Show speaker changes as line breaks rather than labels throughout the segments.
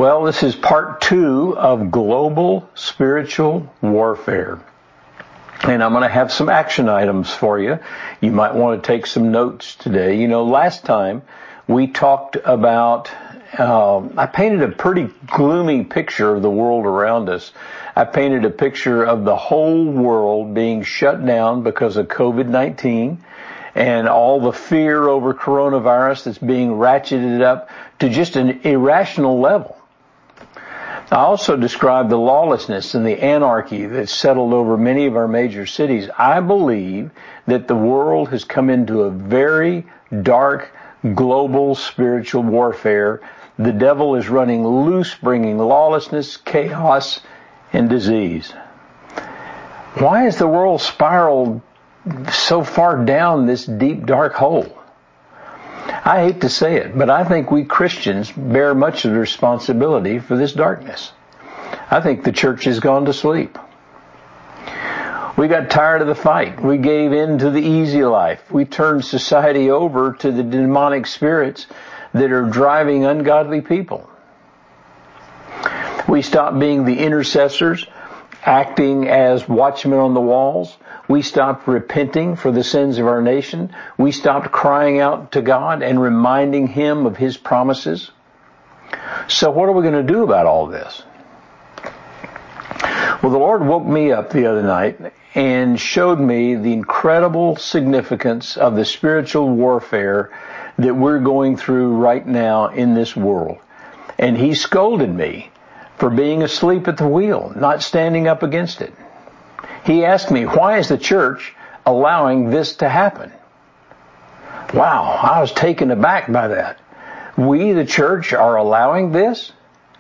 Well, this is part 2 of Global Spiritual Warfare. And I'm going to have some action items for you. You might want to take some notes today. You know, last time we talked about, I painted a pretty gloomy picture of the world around us. I painted a picture of the whole world being shut down because of COVID-19 and all the fear over coronavirus that's being ratcheted up to just an irrational level. I also described the lawlessness and the anarchy that's settled over many of our major cities. I believe that the world has come into a very dark global spiritual warfare. The devil is running loose, bringing lawlessness, chaos, and disease. Why has the world spiraled so far down this deep, dark hole? I hate to say it, but I think we Christians bear much of the responsibility for this darkness. I think the church has gone to sleep. We got tired of the fight. We gave in to the easy life. We turned society over to the demonic spirits that are driving ungodly people. We stopped being the intercessors, acting as watchmen on the walls. We stopped repenting for the sins of our nation. We stopped crying out to God and reminding Him of His promises. So what are we going to do about all this? Well, the Lord woke me up the other night and showed me the incredible significance of the spiritual warfare that we're going through right now in this world. And He scolded me for being asleep at the wheel, not standing up against it. He asked me, why is the church allowing this to happen? Wow, I was taken aback by that. We, the church, are allowing this?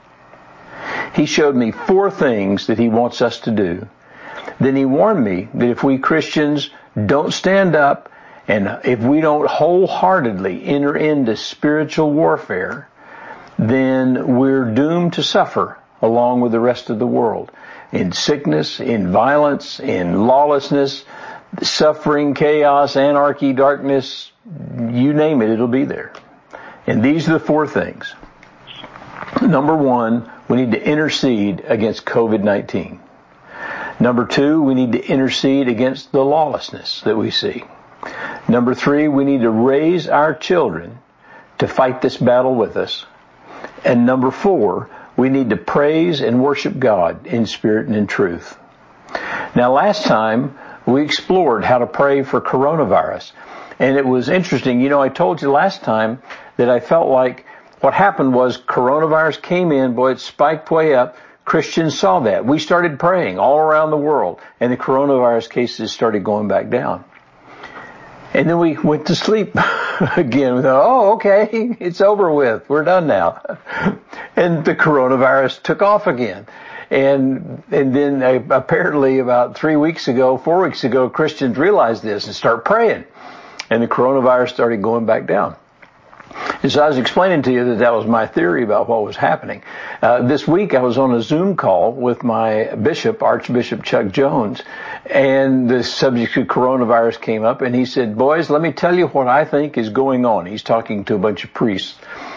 He showed me 4 things that He wants us to do. Then He warned me that if we Christians don't stand up and if we don't wholeheartedly enter into spiritual warfare, then we're doomed to suffer along with the rest of the world. In sickness, in violence, in lawlessness, suffering, chaos, anarchy, darkness, you name it, it'll be there. And these are the 4 things. Number 1, we need to intercede against COVID-19. Number 2, we need to intercede against the lawlessness that we see. Number 3, we need to raise our children to fight this battle with us. And number 4, we need to praise and worship God in spirit and in truth. Now, last time, we explored how to pray for coronavirus. And it was interesting. You know, I told you last time that I felt like what happened was coronavirus came in, boy, it spiked way up. Christians saw that. We started praying all around the world, and the coronavirus cases started going back down. And then we went to sleep again. We thought, oh, okay, it's over with. We're done now. And the coronavirus took off again. And then apparently about 4 weeks ago, Christians realized this and started praying. And the coronavirus started going back down. And so I was explaining to you that was my theory about what was happening. This week I was on a Zoom call with my bishop, Archbishop Chuck Jones, and the subject of coronavirus came up, and he said, boys, let me tell you what I think is going on. He's talking to a bunch of priests.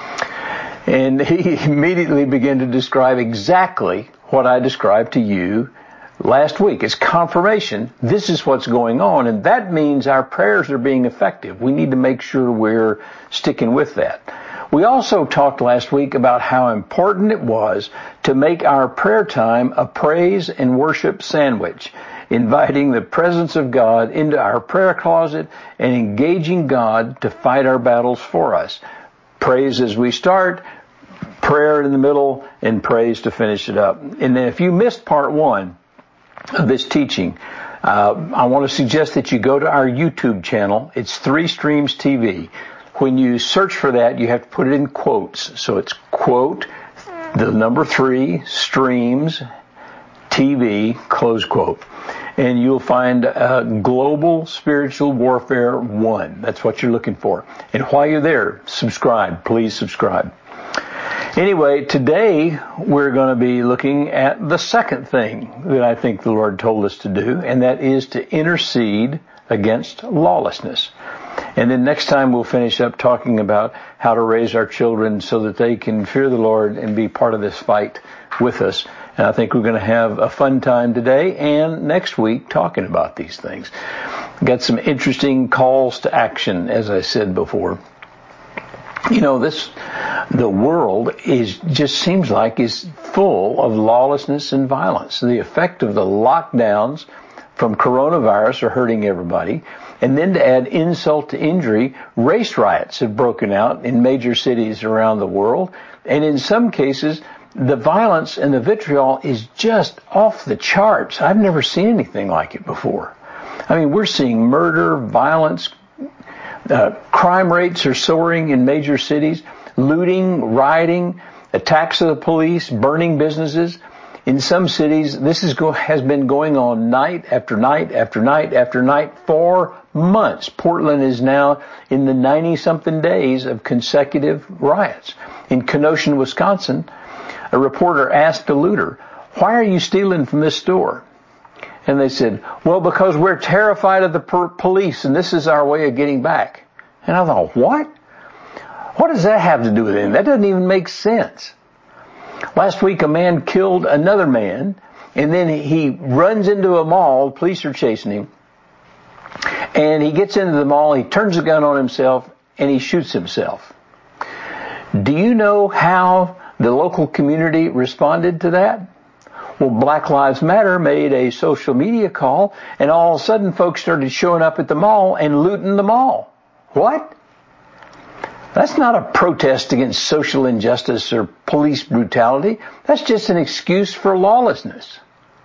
And he immediately began to describe exactly what I described to you last week. It's confirmation. This is what's going on, and that means our prayers are being effective. We need to make sure we're sticking with that. We also talked last week about how important it was to make our prayer time a praise and worship sandwich, inviting the presence of God into our prayer closet and engaging God to fight our battles for us. Praise as we start, prayer in the middle, and praise to finish it up. And then if you missed part 1 of this teaching, I want to suggest that you go to our YouTube channel. It's 3 Streams TV. When you search for that, you have to put it in quotes. So it's quote, the number 3, Streams TV, close quote. And you'll find Global Spiritual Warfare 1. That's what you're looking for. And while you're there, subscribe. Please subscribe. Anyway, today we're going to be looking at the second thing that I think the Lord told us to do, and that is to intercede against lawlessness. And then next time we'll finish up talking about how to raise our children so that they can fear the Lord and be part of this fight with us. And I think we're going to have a fun time today and next week talking about these things. Got some interesting calls to action, as I said before. You know, the world just seems like is full of lawlessness and violence. The effect of the lockdowns from coronavirus are hurting everybody. And then to add insult to injury, race riots have broken out in major cities around the world. And in some cases, the violence and the vitriol is just off the charts. I've never seen anything like it before. I mean, we're seeing murder, violence, crime rates are soaring in major cities, looting, rioting, attacks of the police, burning businesses. In some cities, this has been going on night after night after night after night for months. Portland is now in the 90-something days of consecutive riots. In Kenosha, Wisconsin, a reporter asked a looter, "Why are you stealing from this store?" And they said, "Well, because we're terrified of the police, and this is our way of getting back." And I thought, what? What does that have to do with anything? That doesn't even make sense. Last week, a man killed another man, and then he runs into a mall. Police are chasing him. And he gets into the mall, he turns the gun on himself, and he shoots himself. Do you know how the local community responded to that? Well, Black Lives Matter made a social media call, and all of a sudden folks started showing up at the mall and looting the mall. What? That's not a protest against social injustice or police brutality. That's just an excuse for lawlessness.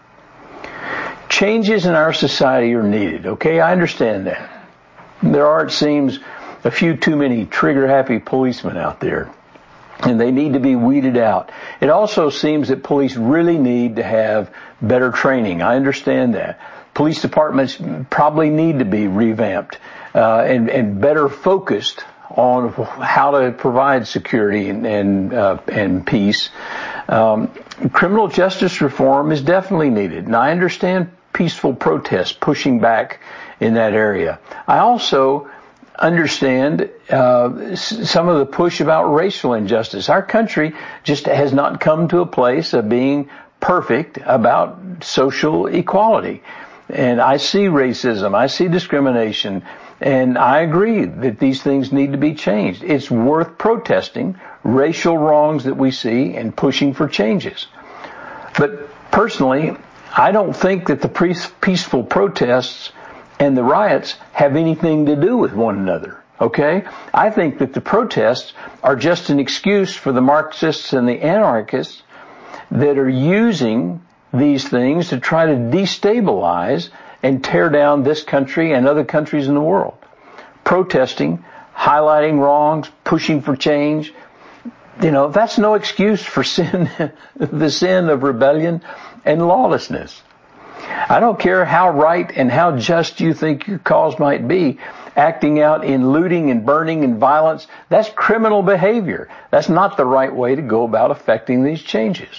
Changes in our society are needed, okay? I understand that. There are, it seems, a few too many trigger-happy policemen out there, and they need to be weeded out. It also seems that police really need to have better training. I understand that. Police departments probably need to be revamped and better focused on how to provide security and peace. Criminal justice reform is definitely needed, and I understand peaceful protests pushing back in that area. I also understand some of the push about racial injustice. Our country just has not come to a place of being perfect about social equality. And I see racism, I see discrimination, and I agree that these things need to be changed. It's worth protesting racial wrongs that we see and pushing for changes. But personally, I don't think that the peaceful protests and the riots have anything to do with one another, okay? I think that the protests are just an excuse for the Marxists and the anarchists that are using these things to try to destabilize and tear down this country and other countries in the world. Protesting, highlighting wrongs, pushing for change, that's no excuse for sin, the sin of rebellion and lawlessness. I don't care how right and how just you think your cause might be. Acting out in looting and burning and violence, that's criminal behavior. That's not the right way to go about affecting these changes.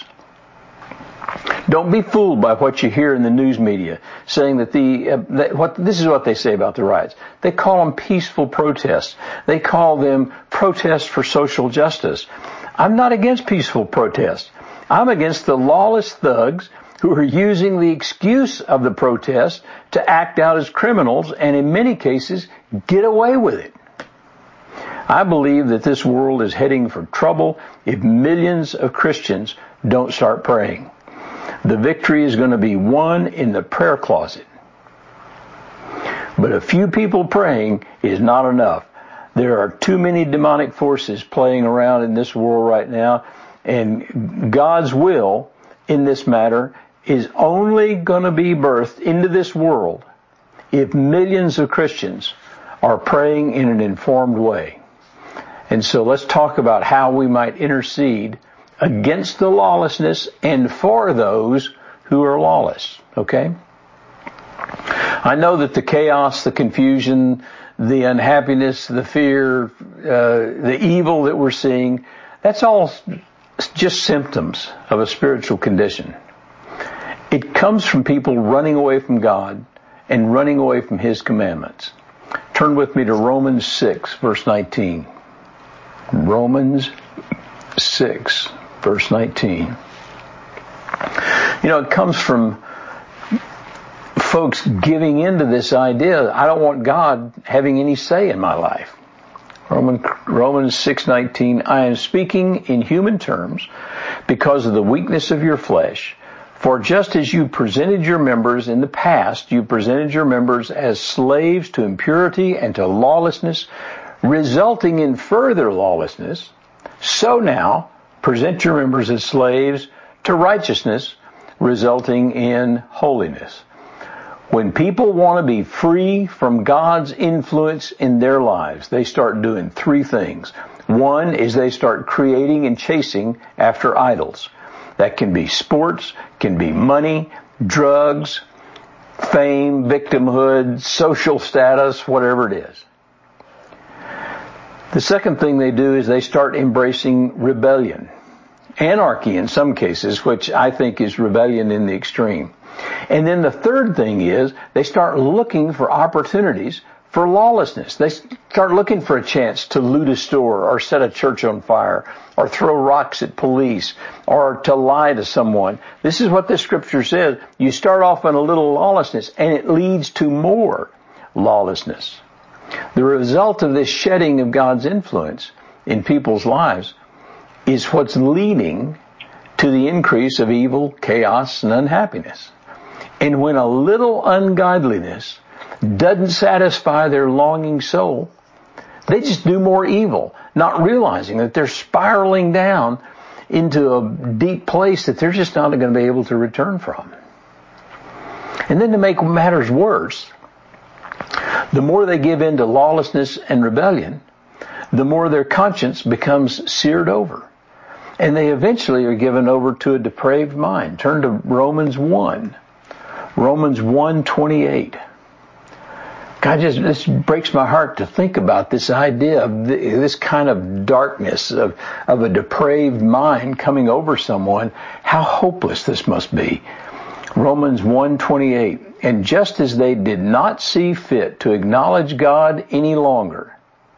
Don't be fooled by what you hear in the news media saying that this is what they say about the riots. They call them peaceful protests. They call them protests for social justice. I'm not against peaceful protests. I'm against the lawless thugs who are using the excuse of the protest to act out as criminals and in many cases get away with it. I believe that this world is heading for trouble if millions of Christians don't start praying. The victory is going to be won in the prayer closet. But a few people praying is not enough. There are too many demonic forces playing around in this world right now, and God's will in this matter is only going to be birthed into this world if millions of Christians are praying in an informed way. And so let's talk about how we might intercede against the lawlessness and for those who are lawless, okay? I know that the chaos, the confusion, the unhappiness, the fear, the evil that we're seeing, that's all just symptoms of a spiritual condition. It comes from people running away from God and running away from His commandments. Turn with me to Romans 6, verse 19. Romans 6, verse 19. It comes from folks giving into this idea, I don't want God having any say in my life. Romans 6:19, I am speaking in human terms because of the weakness of your flesh. For just as you presented your members in the past, you presented your members as slaves to impurity and to lawlessness, resulting in further lawlessness, so now present your members as slaves to righteousness, resulting in holiness. When people want to be free from God's influence in their lives, they start doing three things. One is they start creating and chasing after idols. That can be sports, can be money, drugs, fame, victimhood, social status, whatever it is. The second thing they do is they start embracing rebellion. Anarchy in some cases, which I think is rebellion in the extreme. And then the third thing is they start looking for opportunities for lawlessness. They start looking for a chance to loot a store or set a church on fire or throw rocks at police or to lie to someone. This is what the scripture says. You start off on a little lawlessness and it leads to more lawlessness. The result of this shedding of God's influence in people's lives is what's leading to the increase of evil, chaos, and unhappiness. And when a little ungodliness doesn't satisfy their longing soul, they just do more evil, not realizing that they're spiraling down into a deep place that they're just not going to be able to return from. And then to make matters worse, the more they give in to lawlessness and rebellion, the more their conscience becomes seared over. And they eventually are given over to a depraved mind. Turn to Romans 1. Romans 1:28. God, this breaks my heart to think about this idea of this kind of darkness of a depraved mind coming over someone. How hopeless this must be. Romans 1:28. And just as they did not see fit to acknowledge God any longer,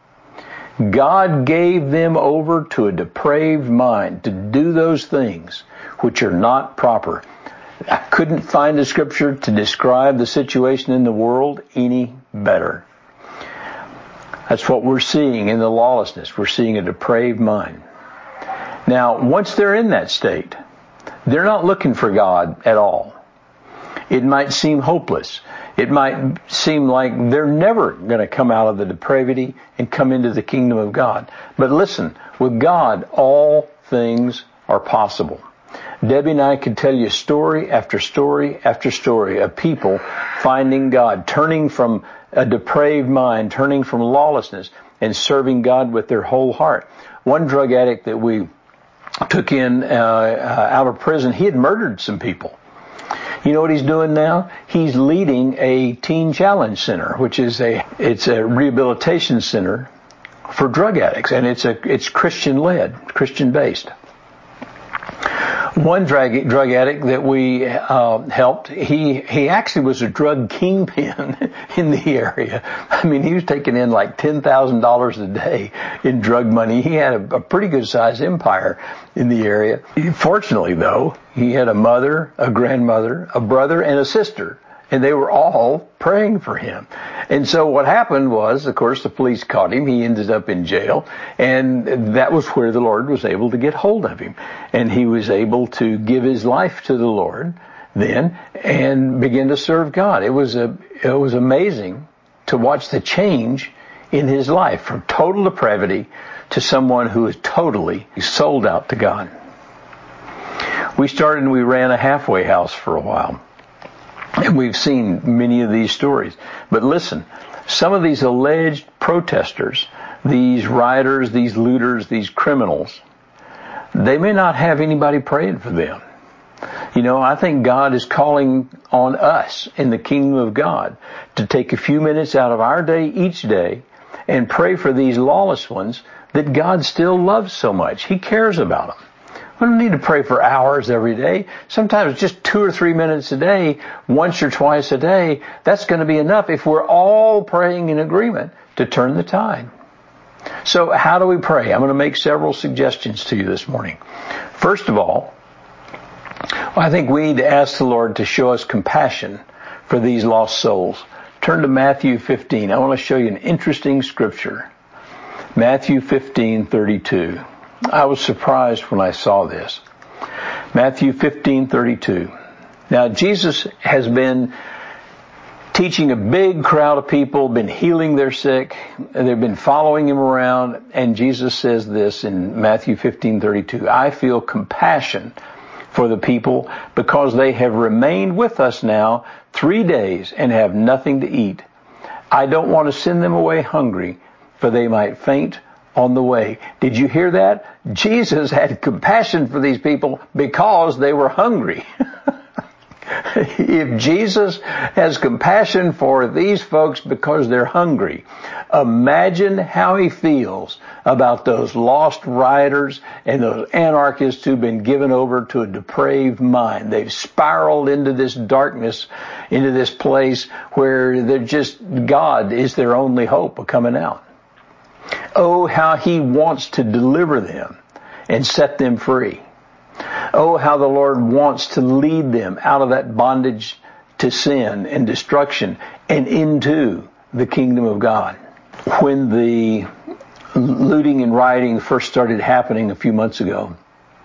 God gave them over to a depraved mind to do those things which are not proper. I couldn't find a scripture to describe the situation in the world any better. That's what we're seeing in the lawlessness. We're seeing a depraved mind. Now, once they're in that state, they're not looking for God at all. It might seem hopeless. It might seem like they're never going to come out of the depravity and come into the kingdom of God. But listen, with God, all things are possible. Debbie and I could tell you story after story after story of people finding God, turning from a depraved mind, turning from lawlessness, and serving God with their whole heart. One drug addict that we took in out of prison, he had murdered some people. You know what he's doing now? He's leading a teen challenge center, which is it's a rehabilitation center for drug addicts, and it's Christian-led, Christian-based. One drug addict that we helped, he actually was a drug kingpin in the area. I mean, he was taking in like $10,000 a day in drug money. He had a pretty good sized empire in the area. Fortunately, though, he had a mother, a grandmother, a brother, and a sister. And they were all praying for him. And so what happened was, of course, the police caught him. He ended up in jail. And that was where the Lord was able to get hold of him. And he was able to give his life to the Lord then and begin to serve God. It was amazing to watch the change in his life from total depravity to someone who is totally sold out to God. We started and we ran a halfway house for a while. And we've seen many of these stories. But listen, some of these alleged protesters, these rioters, these looters, these criminals, they may not have anybody praying for them. You know, I think God is calling on us in the kingdom of God to take a few minutes out of our day each day and pray for these lawless ones that God still loves so much. He cares about them. We don't need to pray for hours every day. Sometimes just 2 or 3 minutes a day, once or twice a day, that's going to be enough if we're all praying in agreement to turn the tide. So how do we pray? I'm going to make several suggestions to you this morning. First of all, I think we need to ask the Lord to show us compassion for these lost souls. Turn to Matthew 15. I want to show you an interesting scripture. Matthew 15:32. I was surprised when I saw this. Matthew 15:32. Now Jesus has been teaching a big crowd of people, been healing their sick, and they've been following him around, and Jesus says this in Matthew 15:32. I feel compassion for the people because they have remained with us now 3 days and have nothing to eat. I don't want to send them away hungry, for they might faint on the way. Did you hear that? Jesus had compassion for these people because they were hungry. If Jesus has compassion for these folks because they're hungry, imagine how he feels about those lost rioters and those anarchists who've been given over to a depraved mind. They've spiraled into this darkness, into this place where they're just, God is their only hope of coming out. Oh, how he wants to deliver them and set them free. Oh, how the Lord wants to lead them out of that bondage to sin and destruction and into the kingdom of God. When the looting and rioting first started happening a few months ago,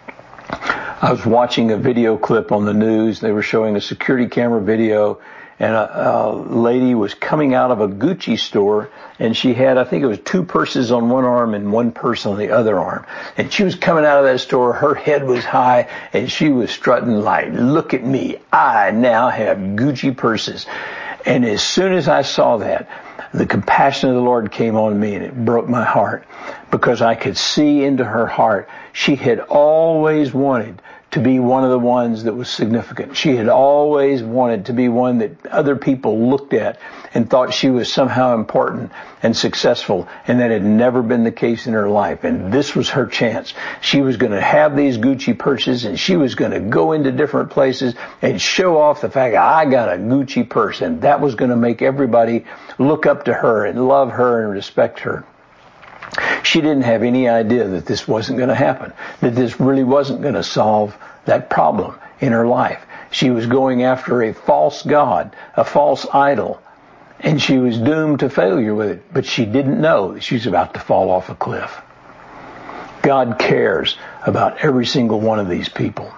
I was watching a video clip on the news. They were showing a security camera video, and a lady was coming out of a Gucci store, and she had, I think it was 2 purses on one arm and 1 purse on the other arm. And she was coming out of that store, her head was high, and she was strutting like, look at me, I now have Gucci purses. And as soon as I saw that, the compassion of the Lord came on me, and it broke my heart, because I could see into her heart. She had always wanted to be one of the ones that was significant. She had always wanted to be one that other people looked at and thought she was somehow important and successful, and that had never been the case in her life. And this was her chance. She was going to have these Gucci purses, and she was going to go into different places and show off the fact, I got a Gucci purse, and that was going to make everybody look up to her and love her and respect her. She didn't have any idea that this wasn't going to happen, that this really wasn't going to solve that problem in her life. She was going after a false god, a false idol, and she was doomed to failure with it. But she didn't know that she was about to fall off a cliff. God cares about every single one of these people.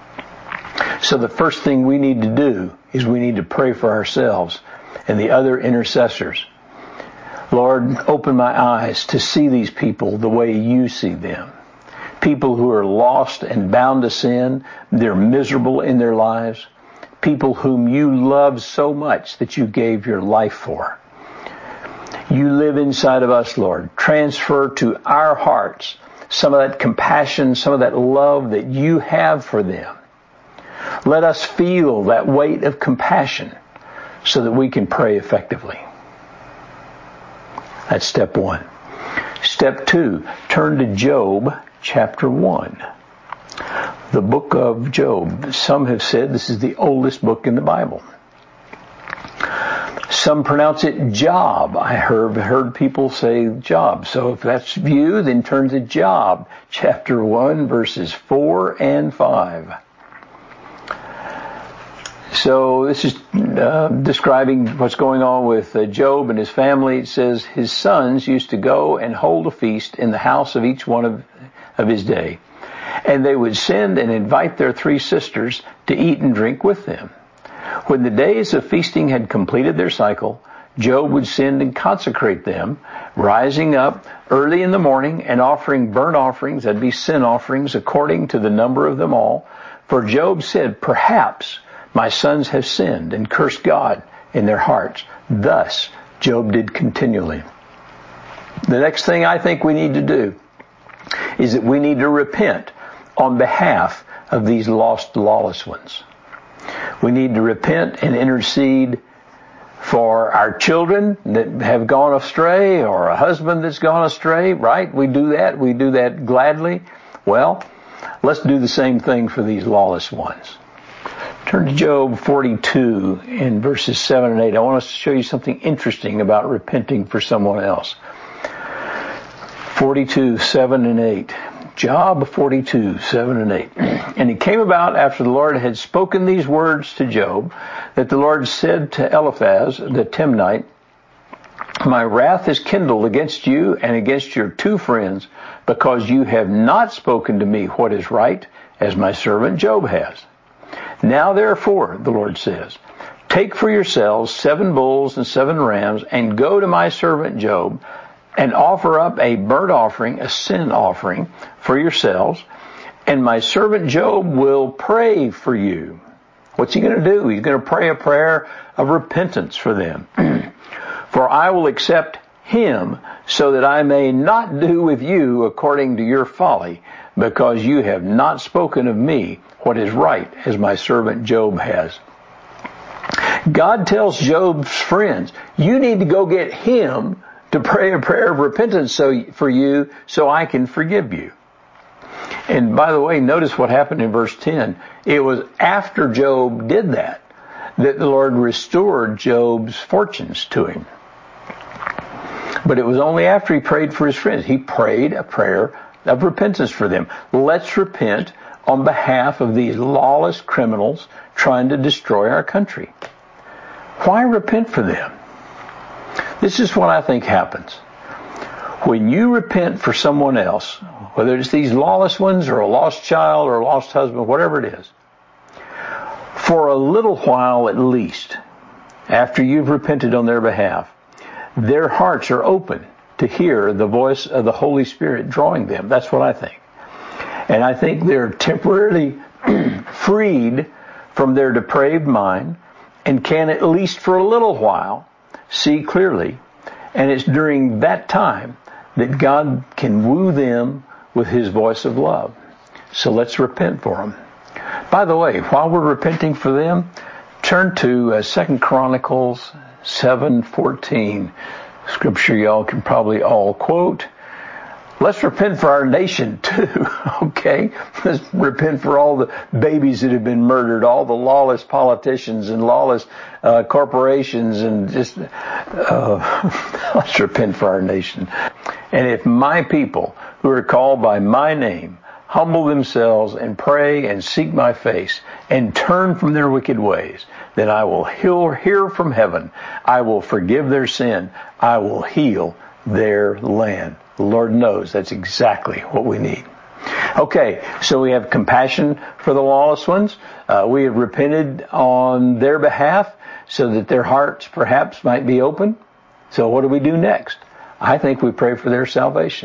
So the first thing we need to do is we need to pray for ourselves and the other intercessors. Lord, open my eyes to see these people the way you see them. People who are lost and bound to sin. They're miserable in their lives. People whom you love so much that you gave your life for. You live inside of us, Lord. Transfer to our hearts some of that compassion, some of that love that you have for them. Let us feel that weight of compassion so that we can pray effectively. That's step 1. Step 2, turn to Job chapter 1. The book of Job. Some have said this is the oldest book in the Bible. Some pronounce it Job. I heard people say Job. So if that's you, then turn to Job chapter 1, verses 4 and 5. So this is describing what's going on with Job and his family. It says his sons used to go and hold a feast in the house of each one of his day. And they would send and invite their 3 sisters to eat and drink with them. When the days of feasting had completed their cycle, Job would send and consecrate them, rising up early in the morning and offering burnt offerings, that'd be sin offerings, according to the number of them all. For Job said, perhaps my sons have sinned and cursed God in their hearts. Thus, Job did continually. The next thing I think we need to do is that we need to repent on behalf of these lost, lawless ones. We need to repent and intercede for our children that have gone astray, or a husband that's gone astray, right? We do that. We do that gladly. Well, Let's do the same thing for these lawless ones. Turn to Job 42 in verses 7 and 8. I want to show you something interesting about repenting for someone else. 42, 7 and 8. Job 42, 7 and 8. And it came about after the Lord had spoken these words to Job, that the Lord said to Eliphaz the Temanite, my wrath is kindled against you and against your two friends, because you have not spoken to me what is right, as my servant Job has. Now therefore, the Lord says, take for yourselves 7 bulls and 7 rams, and go to my servant Job, and offer up a burnt offering, a sin offering, for yourselves, and my servant Job will pray for you. What's he going to do? He's going to pray a prayer of repentance for them. For I will accept him, so that I may not do with you according to your folly, because you have not spoken of me what is right, as my servant Job has. God tells Job's friends, you need to go get him to pray a prayer of repentance for you, so I can forgive you. And by the way, notice what happened in verse 10. It was after Job did that the Lord restored Job's fortunes to him. But it was only after he prayed for his friends. He prayed a prayer of repentance for them. Let's repent on behalf of these lawless criminals trying to destroy our country. Why repent for them? This is what I think happens. When you repent for someone else, whether it's these lawless ones or a lost child or a lost husband, whatever it is, for a little while at least, after you've repented on their behalf, their hearts are open to hear the voice of the Holy Spirit drawing them. That's what I think. And I think they're temporarily freed from their depraved mind and can, at least for a little while, see clearly. And it's during that time that God can woo them with his voice of love. So let's repent for them. By the way, while we're repenting for them, turn to 2 Chronicles 7:14. Scripture y'all can probably all quote. Let's repent for our nation too, okay? Let's repent for all the babies that have been murdered, all the lawless politicians and lawless corporations, and just let's repent for our nation. And if my people who are called by my name humble themselves and pray and seek my face and turn from their wicked ways, then I will hear from heaven. I will forgive their sin. I will heal their land. The Lord knows that's exactly what we need. Okay, so we have compassion for the lawless ones. We have repented on their behalf so that their hearts perhaps might be open. So what do we do next? I think we pray for their salvation.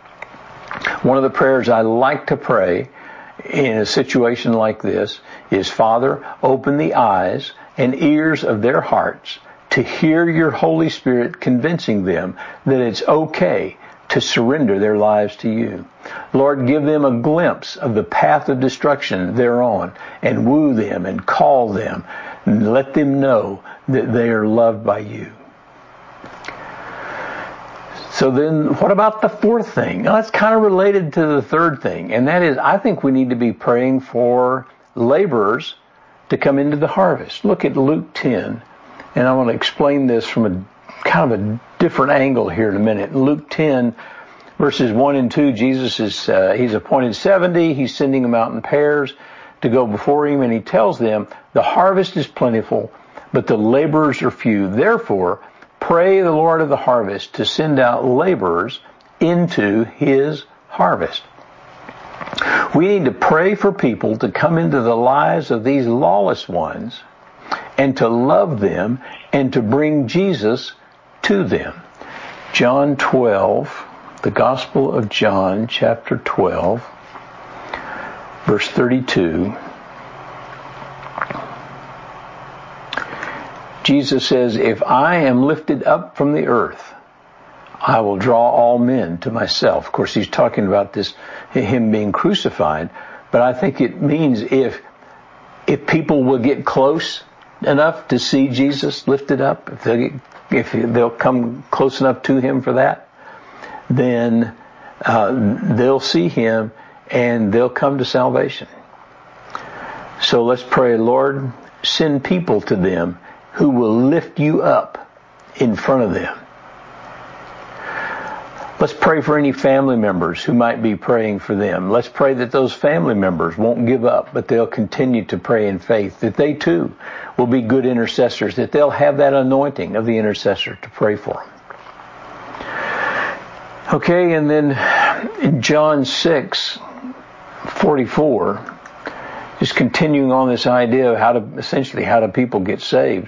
One of the prayers I like to pray in a situation like this is, Father, open the eyes and ears of their hearts to hear your Holy Spirit convincing them that it's okay to surrender their lives to you. Lord, give them a glimpse of the path of destruction they're on, and woo them and call them and let them know that they are loved by you. So then, what about the fourth thing? Now, that's kind of related to the third thing, and that is, I think we need to be praying for laborers to come into the harvest. Look at Luke 10, and I want to explain this from a kind of a different angle here in a minute. In Luke 10, verses 1 and 2, Jesus is, he's appointed 70, he's sending them out in pairs to go before him, and he tells them, the harvest is plentiful, but the laborers are few. Therefore, pray the Lord of the harvest to send out laborers into his harvest. We need to pray for people to come into the lives of these lawless ones and to love them and to bring Jesus to them. John 12, the Gospel of John, chapter 12, verse 32. Jesus says, if I am lifted up from the earth, I will draw all men to myself. Of course, he's talking about this, him being crucified, but I think it means if people will get close enough to see Jesus lifted up, if they'll come close enough to him for that, then they'll see him and they'll come to salvation. So let's pray, Lord, send people to them who will lift you up in front of them. Let's pray for any family members who might be praying for them. Let's pray that those family members won't give up, but they'll continue to pray in faith, that they too will be good intercessors, that they'll have that anointing of the intercessor to pray for them. Okay, and then in John 6:44, just continuing on this idea of how do people get saved.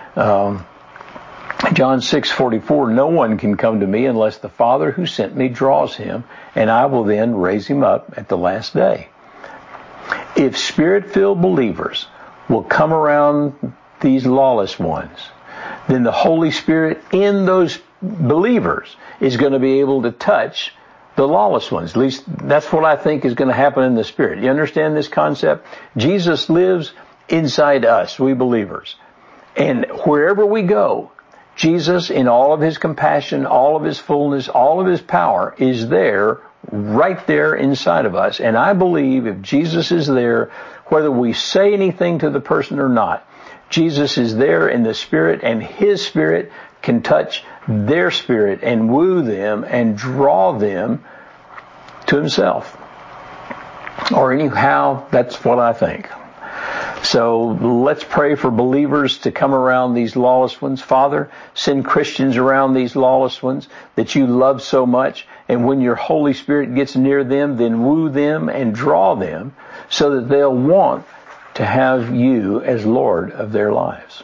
John 6:44, no one can come to me unless the Father who sent me draws him, and I will then raise him up at the last day. If Spirit-filled believers will come around these lawless ones, then the Holy Spirit in those believers is going to be able to touch the lawless ones. At least that's what I think is going to happen in the Spirit. You understand this concept? Jesus lives inside us, we believers. And wherever we go, Jesus, in all of his compassion, all of his fullness, all of his power, is there, right there inside of us. And I believe if Jesus is there, whether we say anything to the person or not, Jesus is there in the Spirit, and his Spirit can touch their spirit and woo them and draw them to himself. Or anyhow, that's what I think. So let's pray for believers to come around these lawless ones. Father, send Christians around these lawless ones that you love so much. And when your Holy Spirit gets near them, then woo them and draw them so that they'll want to have you as Lord of their lives.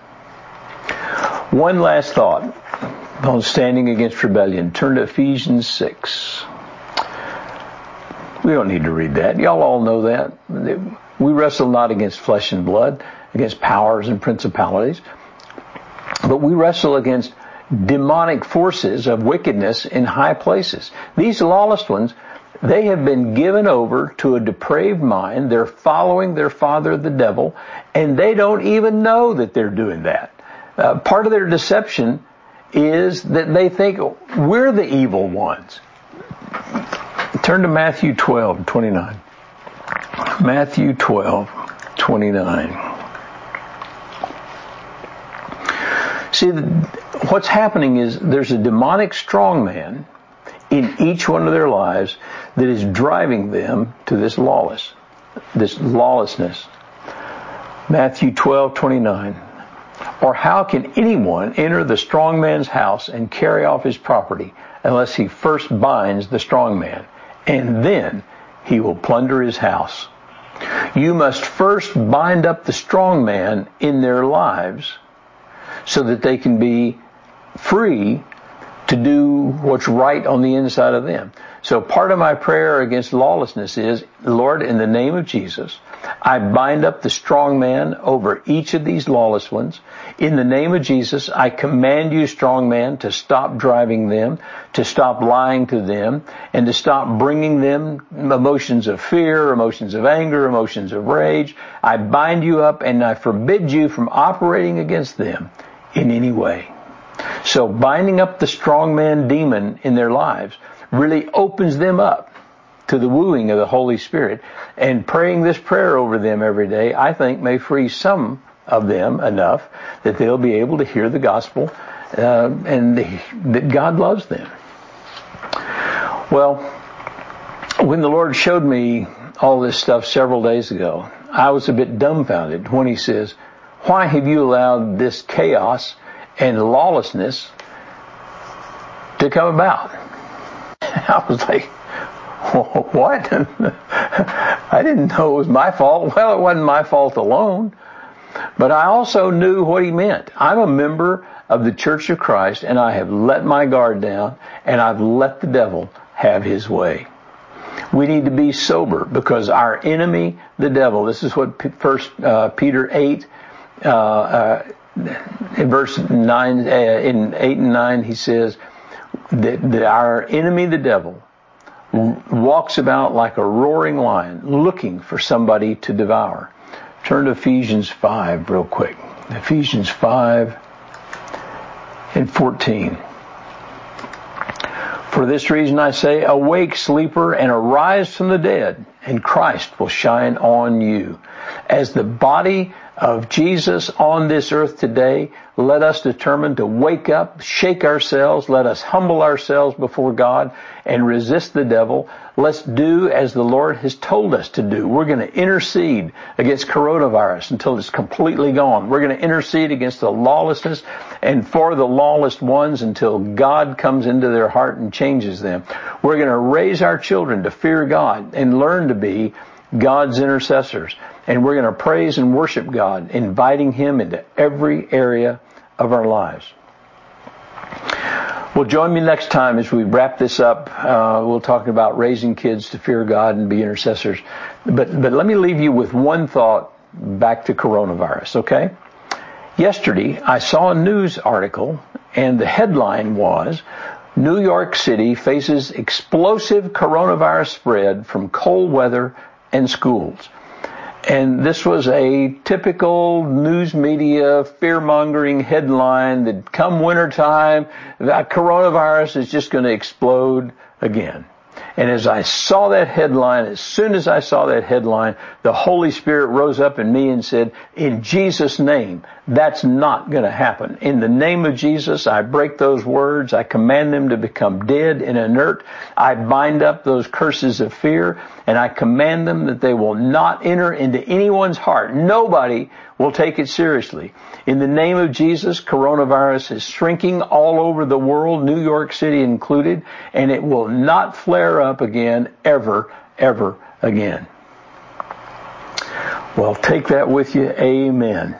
One last thought on standing against rebellion. Turn to Ephesians 6. We don't need to read that. Y'all all know that. We wrestle not against flesh and blood, against powers and principalities, but we wrestle against demonic forces of wickedness in high places. These lawless ones, they have been given over to a depraved mind. They're following their father, the devil, and they don't even know that they're doing that. Part of their deception is that they think we're the evil ones. Turn to Matthew 12:29. Matthew 12:29. See, what's happening is there's a demonic strongman in each one of their lives that is driving them to this lawlessness. Matthew 12:29. Or how can anyone enter the strong man's house and carry off his property unless he first binds the strong man, and then he will plunder his house? You must first bind up the strong man in their lives so that they can be free to do what's right on the inside of them. So part of my prayer against lawlessness is, Lord, in the name of Jesus, I bind up the strong man over each of these lawless ones. In the name of Jesus, I command you, strong man, to stop driving them, to stop lying to them, and to stop bringing them emotions of fear, emotions of anger, emotions of rage. I bind you up and I forbid you from operating against them in any way. So binding up the strong man demon in their lives really opens them up to the wooing of the Holy Spirit, and praying this prayer over them every day, I think, may free some of them enough that they'll be able to hear the gospel and that God loves them. Well, when the Lord showed me all this stuff several days ago, I was a bit dumbfounded when he says, why have you allowed this chaos and lawlessness to come about? I was like, what? I didn't know it was my fault. Well, it wasn't my fault alone. But I also knew what he meant. I'm a member of the Church of Christ, and I have let my guard down, and I've let the devil have his way. We need to be sober because our enemy, the devil, this is what 1 Peter 8, in verse 9, in 8 and 9, he says that our enemy, the devil, walks about like a roaring lion, looking for somebody to devour. Turn to Ephesians 5 real quick. Ephesians 5 and 14. For this reason I say, awake, sleeper, and arise from the dead, and Christ will shine on you. As the body of Jesus on this earth today, let us determine to wake up, shake ourselves, let us humble ourselves before God and resist the devil. Let's do as the Lord has told us to do. We're going to intercede against coronavirus until it's completely gone. We're going to intercede against the lawlessness and for the lawless ones until God comes into their heart and changes them. We're going to raise our children to fear God and learn to be God's intercessors. And we're going to praise and worship God, inviting Him into every area of our lives. Well, join me next time as we wrap this up. We'll talk about raising kids to fear God and be intercessors. But let me leave you with one thought back to coronavirus, okay? Yesterday, I saw a news article, and the headline was, New York City faces explosive coronavirus spread from cold weather and schools. And this was a typical news media fear-mongering headline that come wintertime, the coronavirus is just going to explode again. And as I saw that headline, as soon as I saw that headline, the Holy Spirit rose up in me and said, in Jesus' name, that's not going to happen. In the name of Jesus, I break those words. I command them to become dead and inert. I bind up those curses of fear, and I command them that they will not enter into anyone's heart. Nobody will take it seriously. In the name of Jesus, coronavirus is shrinking all over the world, New York City included, and it will not flare up again ever again. Well, take that with you. Amen.